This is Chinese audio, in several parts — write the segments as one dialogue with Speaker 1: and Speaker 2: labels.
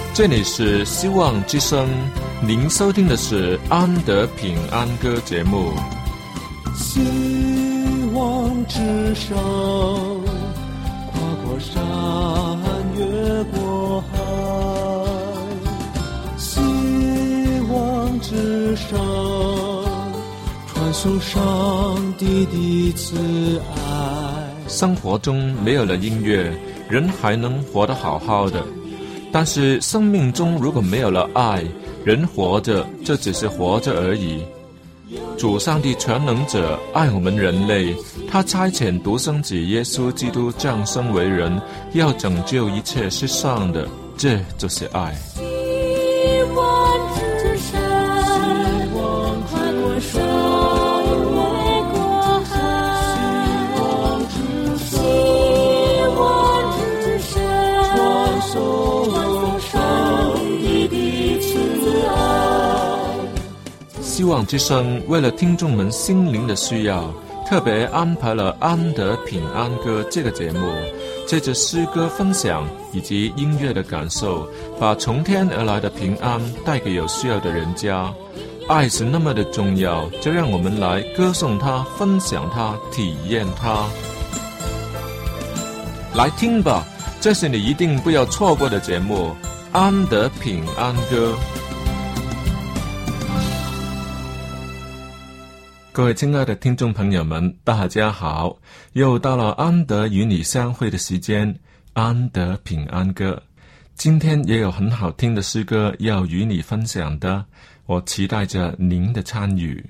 Speaker 1: 这里是希望之声，您收听的是安德平安歌节目。
Speaker 2: 希望之声，跨过山，越过海。希望之声，传送上帝的慈爱。
Speaker 1: 生活中没有了音乐，人还能活得好好的。但是生命中如果没有了爱，人活着就只是活着而已。主上帝全能者爱我们人类，他差遣独生子耶稣基督降生为人，要拯救一切世上的，这就是爱。
Speaker 3: 希望之声，跨过山，越过海。希望之声，传送上帝的慈爱。
Speaker 1: 希望之声为了听众们心灵的需要，特别安排了安德平安歌这个节目，借着诗歌分享以及音乐的感受，把从天而来的平安带给有需要的人家。爱是那么的重要，就让我们来歌颂它，分享它，体验它。来听吧，这是你一定不要错过的节目，安德平安歌。各位亲爱的听众朋友们，大家好，又到了安德与你相会的时间，安德平安歌。今天也有很好听的诗歌要与你分享的，我期待着您的参与。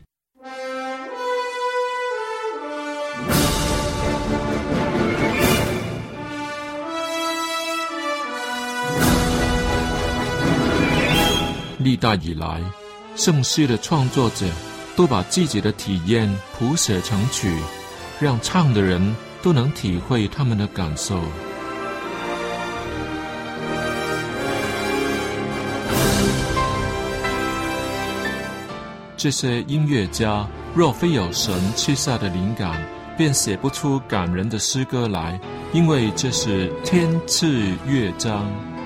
Speaker 1: 历代以来，圣诗的创作者都把自己的体验谱写成曲，让唱的人都能体会他们的感受。这些音乐家若非有神赐下的灵感，便写不出感人的诗歌来，因为这是天赐乐章。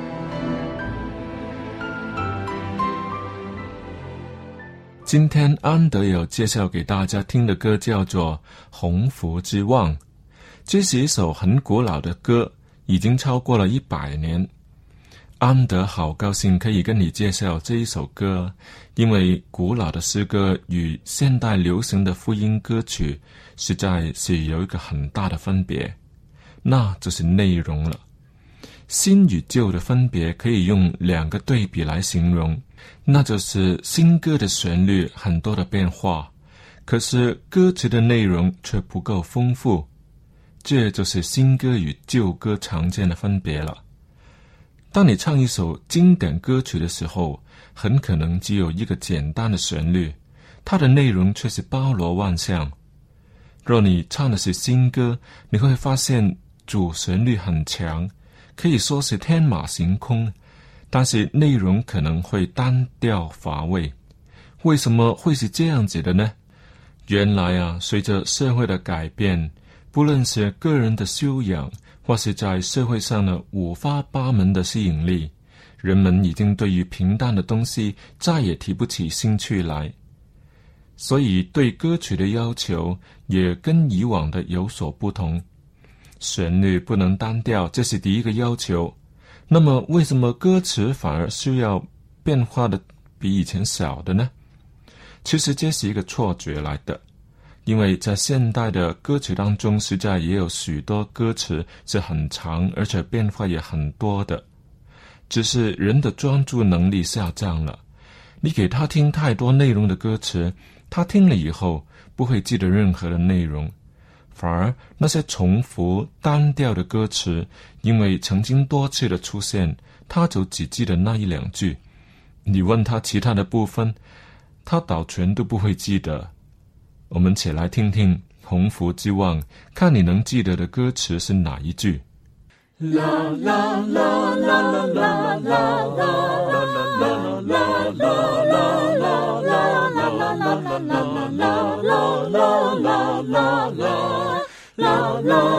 Speaker 1: 今天安德有介绍给大家听的歌叫做《鸿福之望》，这是一首很古老的歌，已经超过了100年。安德好高兴可以跟你介绍这一首歌，因为古老的诗歌与现代流行的福音歌曲实在是有一个很大的分别，那就是内容了。新与旧的分别可以用2个对比来形容，那就是新歌的旋律很多的变化，可是歌词的内容却不够丰富，这就是新歌与旧歌常见的分别了。当你唱一首经典歌曲的时候，很可能只有一个简单的旋律，它的内容却是包罗万象。若你唱的是新歌，你会发现主旋律很强，可以说是天马行空，但是内容可能会单调乏味。为什么会是这样子的呢？原来啊，随着社会的改变，不论是个人的修养，或是在社会上的五花八门的吸引力，人们已经对于平淡的东西再也提不起兴趣来，所以对歌曲的要求也跟以往的有所不同。旋律不能单调，这是第一个要求。那么为什么歌词反而需要变化的比以前少的呢？其实这是一个错觉来的，因为在现代的歌曲当中，实在也有许多歌词是很长，而且变化也很多的。只是人的专注能力下降了，你给他听太多内容的歌词，他听了以后不会记得任何的内容，反而那些重复单调的歌词，因为曾经多次的出现，他就只记得那1-2句，你问他其他的部分，他倒全都不会记得。我们且来听听鸿福之望，看你能记得的歌词是哪一句。啦啦啦啦啦啦啦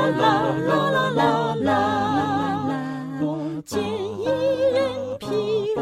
Speaker 3: 我见一人披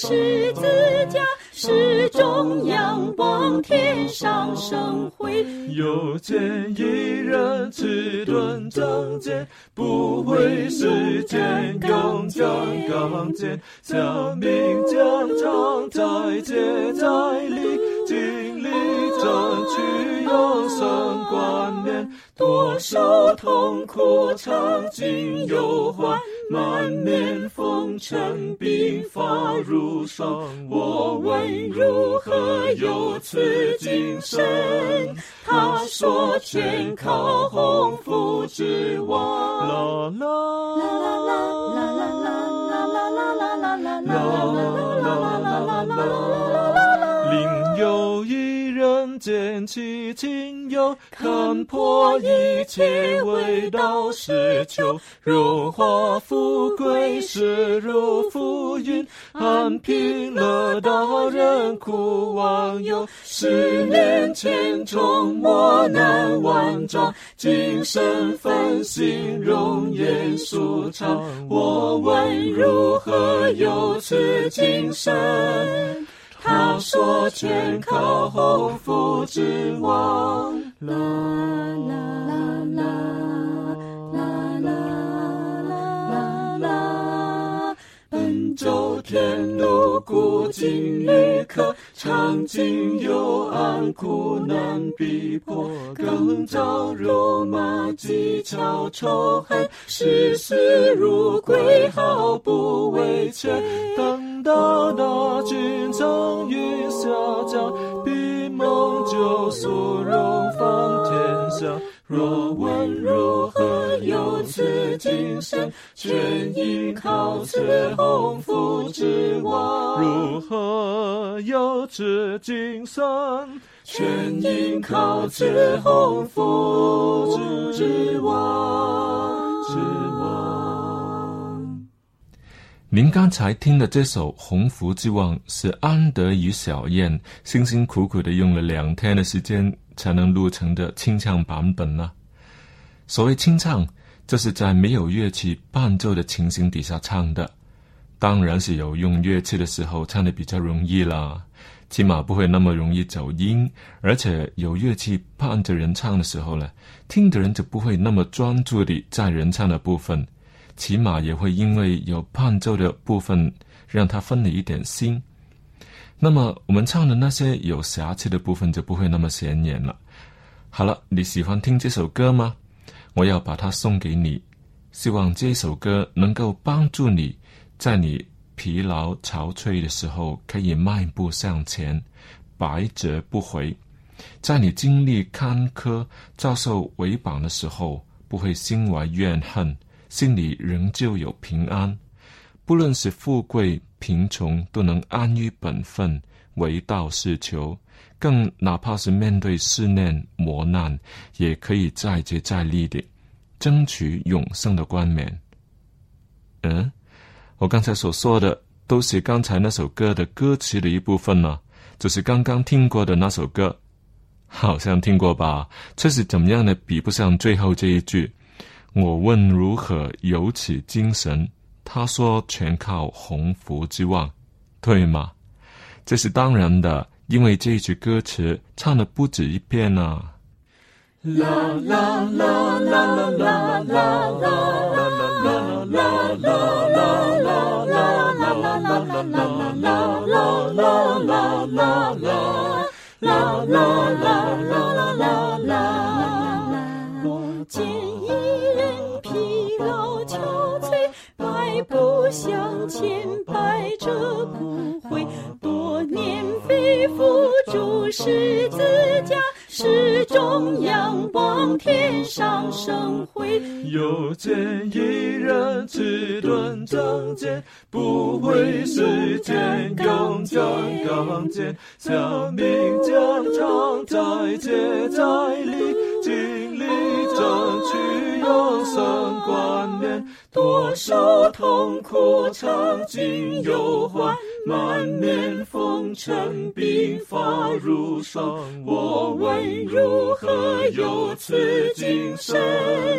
Speaker 3: 十字架，始终仰望天上生辉。
Speaker 2: 又见一人迟钝仗剑，不畏世间勇将刚健，下命将常在劫在里，经历争取永生冠冕，多少痛苦尝尽忧患，满面风尘鬓发如霜。我问如何有此精神，他说全靠鸿福之望。啦啦啦啦啦啦啦啦啦啦啦啦啦啦，另有一人捡起情忧，看破一切为道是求，荣华富贵视如浮云，安贫乐道人苦忘忧。10年前从磨难万丈，今生奋心容颜舒畅。我问如何有此精神，他说全靠鸿福之望。啦啦啦啦啦啦啦，本州天路古今旅客，尝尽幽暗苦难逼迫，更遭辱骂讥诮仇恨，视死如归毫不畏怯。当大军从云下降，闭梦救赎荣放天下。若问如何有此精神，全因靠此鸿福之望。如何有此精神，全因靠此鸿福之望。
Speaker 1: 您刚才听的这首《鸿福之望》是安德与小燕辛辛苦苦的用了2天的时间才能录成的清唱版本呢。所谓清唱，就是在没有乐器伴奏的情形底下唱的，当然是有用乐器的时候唱的比较容易啦，起码不会那么容易走音，而且有乐器伴着人唱的时候呢，听的人就不会那么专注地在人唱的部分，起码也会因为有伴奏的部分让他分了一点心。那么我们唱的那些有瑕疵的部分就不会那么显眼了。好了，你喜欢听这首歌吗？我要把它送给你，希望这首歌能够帮助你在你疲劳憔悴的时候可以迈步向前，百折不回，在你经历坎坷遭受围绑的时候不会心怀怨恨，心里仍旧有平安。不论是富贵贫穷都能安于本分，为道是求，更哪怕是面对试炼磨难，也可以再接再厉地争取永生的冠冕。我刚才所说的都是刚才那首歌的歌词的一部分呢，就是刚刚听过的那首歌，好像听过吧？这是怎么样的比不上最后这一句，我问如何有此精神，他说全靠鸿福之望，对吗？这是当然的，因为这一句歌词唱了不止一遍啊。啦啦啦啦啦啦啦啦啦啦啦
Speaker 3: 我见一人疲劳憔悴，百步向前，百折不回，多年背负主十字架，始终仰望天上生辉。
Speaker 2: 又见一人迟钝仗剑，不畏世间勇将刚健，下命将常在劫在里，经历争取永生冠冕，多少痛苦尝尽忧患，满面风尘鬓发如霜。我问如何有此精神，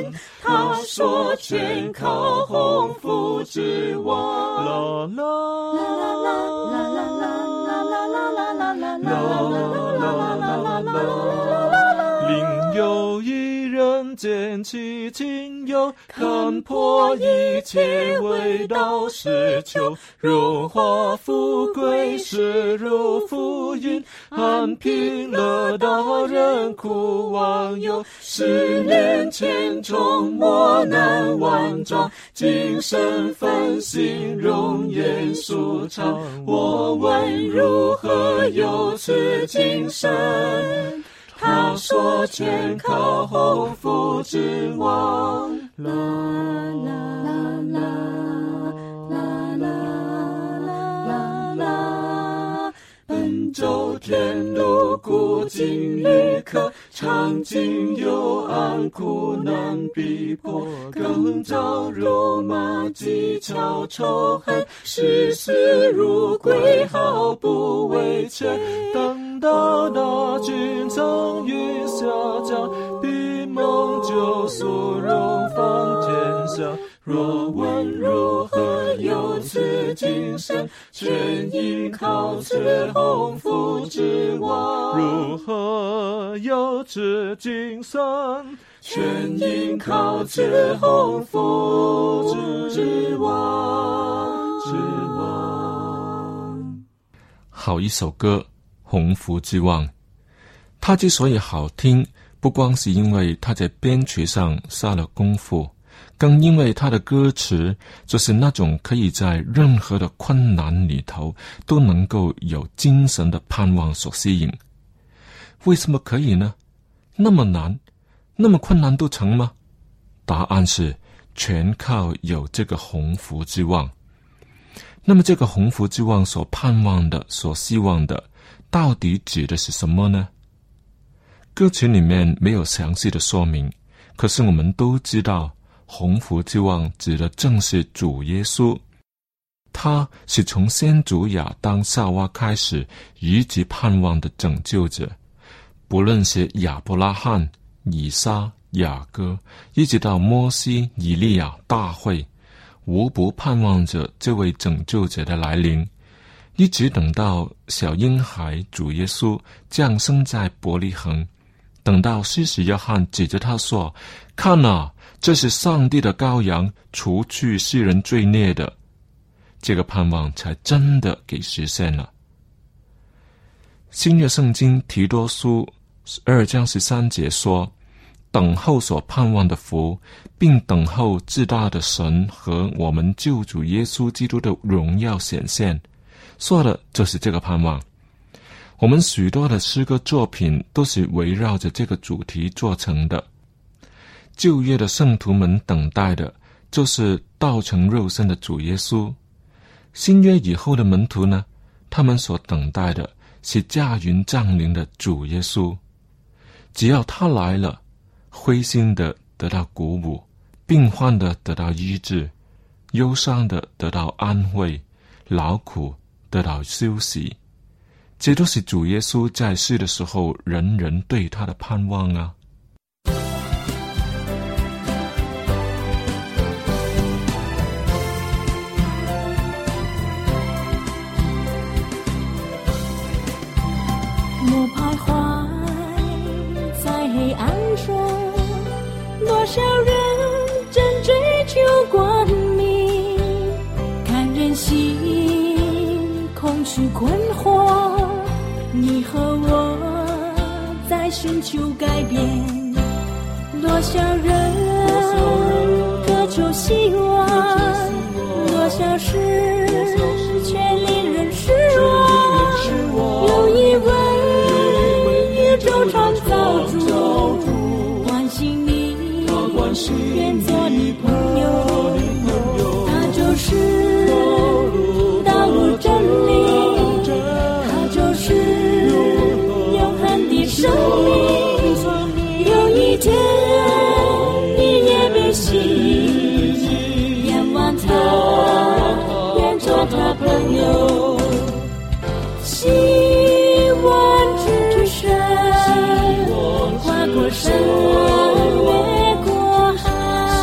Speaker 2: 他说全靠鸿福之望。啦啦啦啦啦啦啦啦啦啦啦啦啦，另有一人捡起金油，看破一切为道是求，荣华富贵是如浮云，安平乐道人苦忘忧，10年前从磨难万丈，今生翻新容颜舒畅，我问如何有此精神，他说全靠鸿福之望。啦啦啦啦啦啦啦，本州天路古今旅客，尝尽幽暗苦难逼迫，更遭辱骂讥嘲仇恨，视死如归毫不畏怯，等到那君苍云下降，必蒙救赎荣放天下。若问如何有此精神，全依靠此鸿福之望。如何有此精神，全依靠此鸿福之望。
Speaker 1: 好一首歌，鸿福之望。它之所以好听，不光是因为它在编曲上下了功夫，更因为它的歌词就是那种可以在任何的困难里头都能够有精神的盼望所吸引。为什么可以呢？那么难，那么困难都成吗？答案是全靠有这个鸿福之望。那么这个鸿福之望所盼望的，所希望的，到底指的是什么呢？歌曲里面没有详细的说明，可是我们都知道鸿福之望指的正是主耶稣，他是从先祖亚当夏娃开始一直盼望的拯救者，不论是亚伯拉罕、以撒、雅各，一直到摩西、以利亚、大卫，无不盼望着这位拯救者的来临，一直等到小婴孩主耶稣降生在伯利恒，等到施洗约翰指着他说：看啊，这是上帝的羔羊，除去世人罪孽的，这个盼望才真的给实现了。新约圣经提多书2章13节说：等候所盼望的福，并等候至大的神和我们救主耶稣基督的荣耀显现，说的就是这个盼望。我们许多的诗歌作品都是围绕着这个主题做成的。旧约的圣徒们等待的就是道成肉身的主耶稣，新约以后的门徒呢，他们所等待的是驾云降临的主耶稣。只要他来了，灰心的得到鼓舞，病患的得到医治，忧伤的得到安慰，劳苦得到休息，这都是主耶稣在世的时候人人对他的盼望啊。
Speaker 3: 我徘徊在黑暗中，多少人正追求光明，看人心空虚困惑，你和我在寻求改变，多少人渴求希望，多少事却令人失望，有一位宇宙创造主关心你，愿做你朋友，他就是道路真理，他就是永恒的生命，有一天你也被吸引，仰望他，愿做他朋友，希望之神跨过山越过海，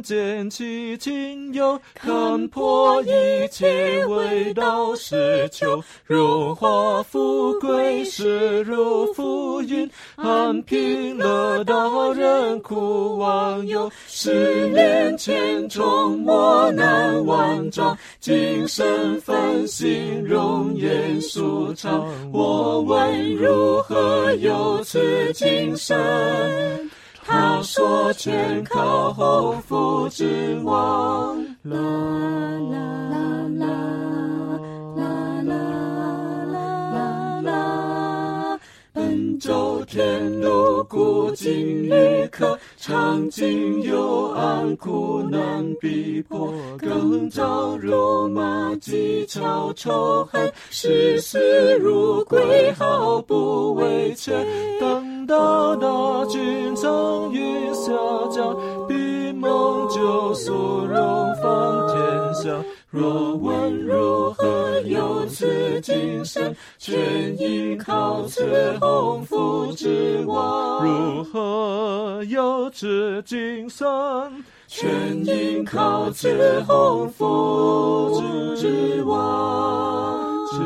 Speaker 2: 人间其情有，看破一切为道是求，荣华富贵视如浮云，安平乐道人苦忘忧，十年前中磨难万丈，今生翻新容颜舒畅，我问如何有此精神，他说全靠鸿福之望。啦啦啦啦啦啦啦，本州天路古今旅客，尝尽幽暗苦难逼迫，更招辱骂讥嘲仇恨，视死如归毫不畏怯，等到大军从云下降，必蒙救赎荣放天下。若问如何有此精神，全因靠此鸿福之望。如何有此精神，全因靠此鸿福之望。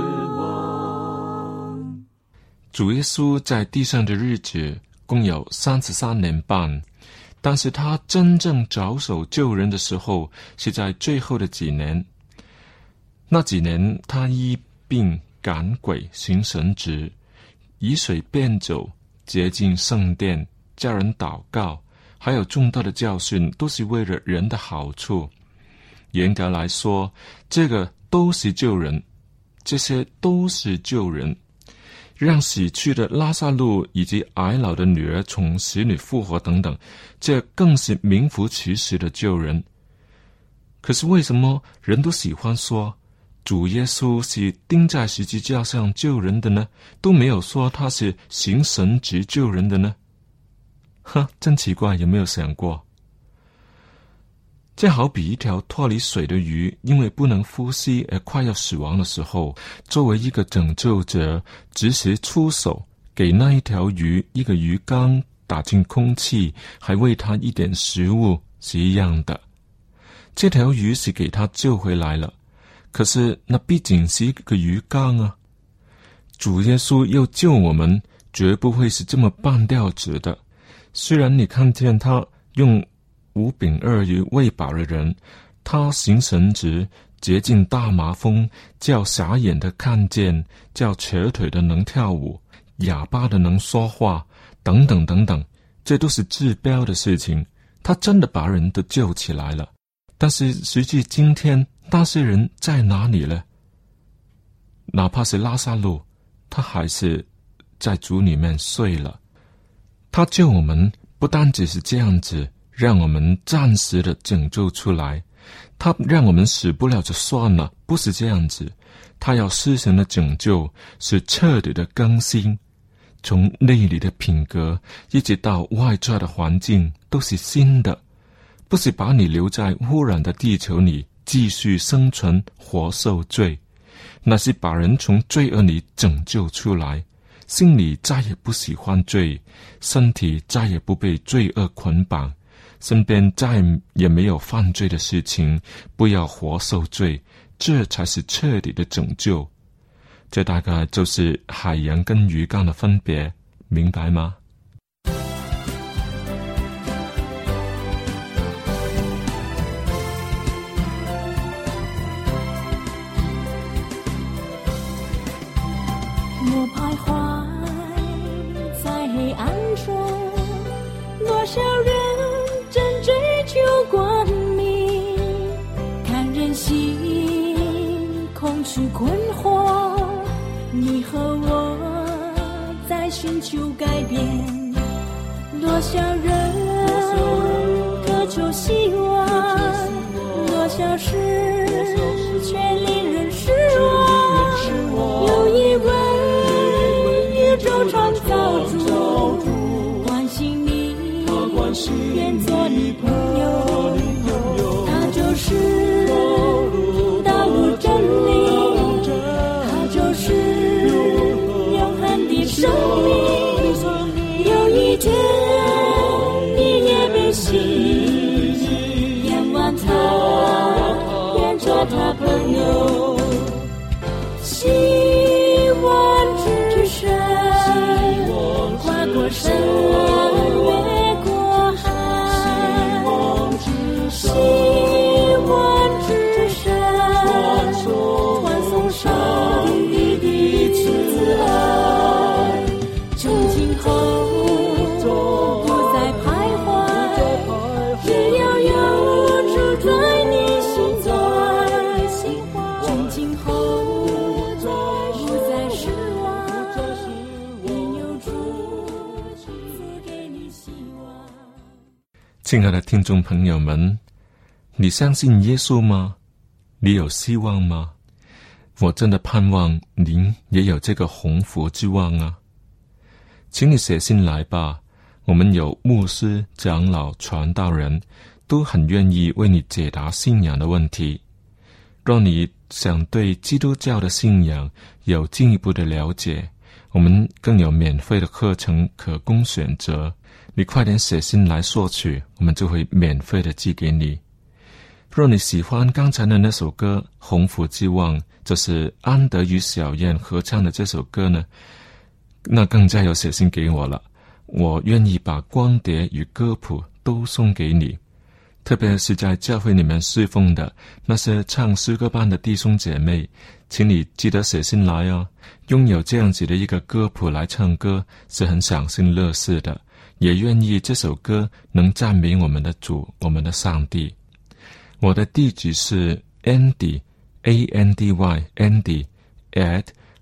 Speaker 1: 主耶稣在地上的日子共有33年半，但是他真正着手救人的时候是在最后的几年。那几年他医病赶鬼行神职，以水变酒，洁净圣殿，叫人祷告，还有众多的教训，都是为了人的好处。严格来说，这个都是救人，这些都是救人，让死去的拉撒路以及癌老的女儿从死里复活等等，这更是名副其实的救人。可是为什么人都喜欢说主耶稣是钉在十字架上救人的呢？都没有说他是行神职救人的呢？真奇怪，有没有想过？这好比一条脱离水的鱼，因为不能呼吸而快要死亡的时候，作为一个拯救者，及时出手，给那一条鱼一个鱼缸打进空气，还喂它一点食物，是一样的。这条鱼是给它救回来了，可是那毕竟是一个鱼缸啊。主耶稣要救我们，绝不会是这么半吊子的。虽然你看见他用5饼2鱼喂饱了人，他行神职，洁净大麻风，叫瞎眼的看见，叫瘸腿的能跳舞，哑巴的能说话，等等等等，这都是治标的事情。他真的把人都救起来了。但是实际今天那些人在哪里了？哪怕是拉撒路，他还是在主里面睡了。他救我们不单只是这样子，让我们暂时的拯救出来，他让我们死不了就算了，不是这样子。他要施行的拯救是彻底的更新，从内里的品格一直到外在的环境都是新的，不是把你留在污染的地球里继续生存活受罪，那是把人从罪恶里拯救出来，心里再也不喜欢罪，身体再也不被罪恶捆绑，身边再也没有犯罪的事情，不要活受罪，这才是彻底的拯救。这大概就是海洋跟鱼缸的分别，明白吗？
Speaker 3: 我徘徊在黑暗中，多少人正追求光明，看人心空虚困惑，你和我在寻求改变，多少人渴求希望，多少事却令人失望，有一位宇宙创造主关心你，愿做你朋友，他就是道路真理，他就是永恒的生命，有一天你也被吸引， 找他朋友。希望之声，跨过山越过海，希望之声，传送上帝的慈爱，从今后不再徘徊，只要有主在你心怀，从今后不再失望，因有主赐给你希望。
Speaker 1: 亲爱的听众朋友们，你相信耶稣吗？你有希望吗？我真的盼望您也有这个鸿福之望啊！请你写信来吧，我们有牧师、长老、传道人，都很愿意为你解答信仰的问题。若你想对基督教的信仰有进一步的了解，我们更有免费的课程可供选择。你快点写信来索取，我们就会免费的寄给你。若你喜欢刚才的那首歌《鸿福之望》，就是安德与小燕合唱的这首歌呢，那更加有写信给我了。我愿意把光碟与歌谱都送给你，特别是在教会里面侍奉的那些唱诗歌班的弟兄姐妹，请你记得写信来哦。拥有这样子的一个歌谱来唱歌是很赏心乐事的，也愿意这首歌能赞美我们的主，我们的上帝。我的地址是 Andy Andy at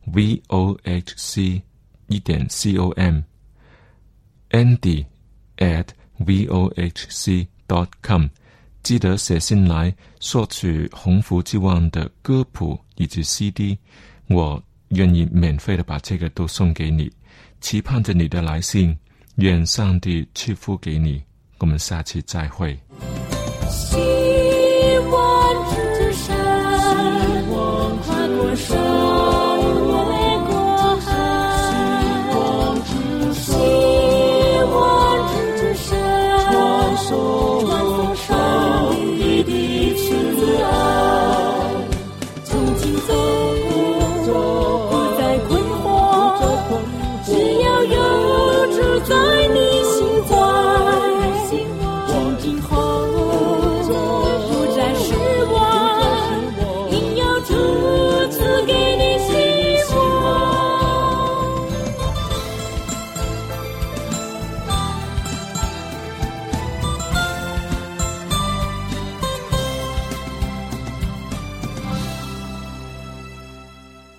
Speaker 1: vohc.com Andy at vohc.com 记得写信来索取鸿福之望的歌谱以及 CD， 我愿意免费的把这个都送给你，期盼着你的来信，愿上帝赐福给你。我们下期再会。
Speaker 3: 希望之山，跨过山。